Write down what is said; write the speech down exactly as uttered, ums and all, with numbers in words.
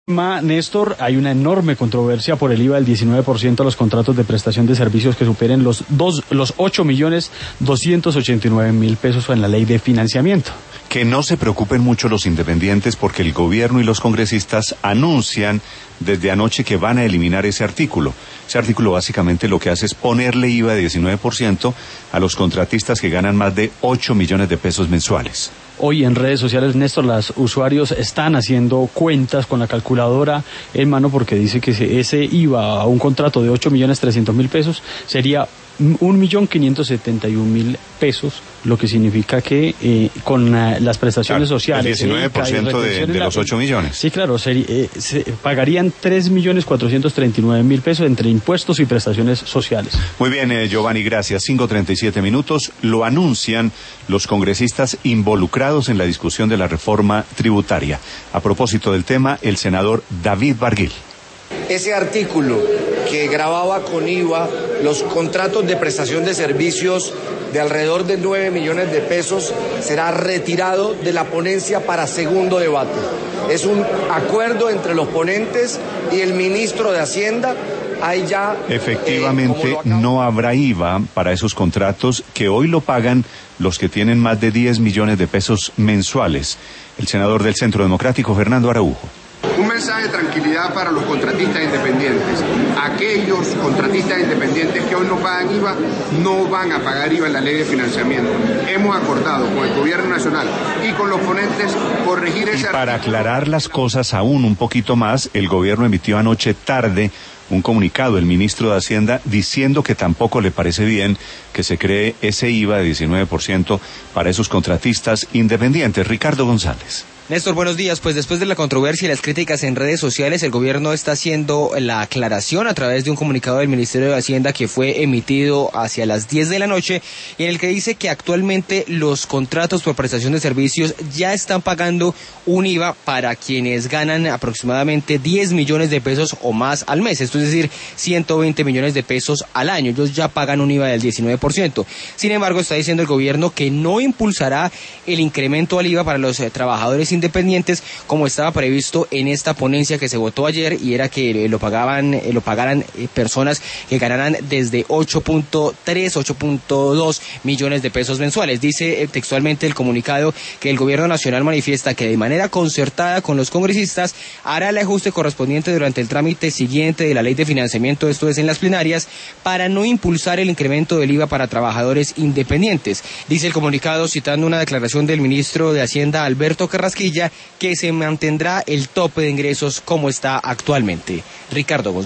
Néstor, hay una enorme controversia por el I V A del diecinueve por ciento a los contratos de prestación de servicios que superen los dos, los ocho millones doscientos ochenta y nueve mil pesos en la ley de financiamiento. Que no se preocupen mucho los independientes porque el gobierno y los congresistas anuncian desde anoche que van a eliminar ese artículo. Ese artículo básicamente lo que hace es ponerle I V A de diecinueve por ciento a los contratistas que ganan más de ocho millones de pesos mensuales. Hoy en redes sociales, Néstor, los usuarios están haciendo cuentas con la calculadora en mano porque dice que ese I V A a un contrato de ocho millones trescientos mil pesos sería un millón quinientos setenta y un mil pesos, lo que significa que eh, con uh, las prestaciones claro, sociales... El diecinueve por ciento de, de los ocho millones. Sí, claro, sería, eh, se pagarían tres millones cuatrocientos treinta y nueve mil pesos entre impuestos y prestaciones sociales. Muy bien, eh, Giovanni, gracias. cinco treinta y siete minutos. Lo anuncian los congresistas involucrados en la discusión de la reforma tributaria. A propósito del tema, el senador David Barguil. Ese artículo que gravaba con I V A los contratos de prestación de servicios de alrededor de nueve millones de pesos será retirado de la ponencia para segundo debate. Es un acuerdo entre los ponentes y el ministro de Hacienda. Ahí ya, Efectivamente, eh, no habrá I V A para esos contratos que hoy lo pagan los que tienen más de diez millones de pesos mensuales. El senador del Centro Democrático, Fernando Araujo. Un mensaje de tranquilidad para los contratistas independientes. Aquellos contratistas independientes que hoy no pagan I V A, no van a pagar I V A en la ley de financiamiento. Hemos acordado con el gobierno nacional y con los ponentes corregir ese... Y para aclarar las cosas aún un poquito más, el gobierno emitió anoche tarde un comunicado, el ministro de Hacienda, diciendo que tampoco le parece bien que se cree ese I V A de diecinueve por ciento para esos contratistas independientes. Ricardo González. Néstor, buenos días. Pues después de la controversia y las críticas en redes sociales, el gobierno está haciendo la aclaración a través de un comunicado del Ministerio de Hacienda que fue emitido hacia las diez de la noche, y en el que dice que actualmente los contratos por prestación de servicios ya están pagando un I V A para quienes ganan aproximadamente diez millones de pesos o más al mes, esto es decir, ciento veinte millones de pesos al año. Ellos ya pagan un I V A del diecinueve por ciento. Sin embargo, está diciendo el gobierno que no impulsará el incremento al I V A para los eh, trabajadores independientes como estaba previsto en esta ponencia que se votó ayer, y era que lo pagaban eh, lo pagaran eh, personas que ganaran desde ocho punto tres, ocho punto dos millones de pesos mensuales. Dice eh, textualmente el comunicado que el gobierno nacional manifiesta que de manera concertada con los congresistas hará el ajuste correspondiente durante el trámite siguiente de la ley de financiamiento, esto es en las plenarias, para no impulsar el incremento del I V A para trabajadores independientes. Dice el comunicado, citando una declaración del ministro de Hacienda, Alberto Carrasquilla, que se mantendrá el tope de ingresos como está actualmente. Ricardo González.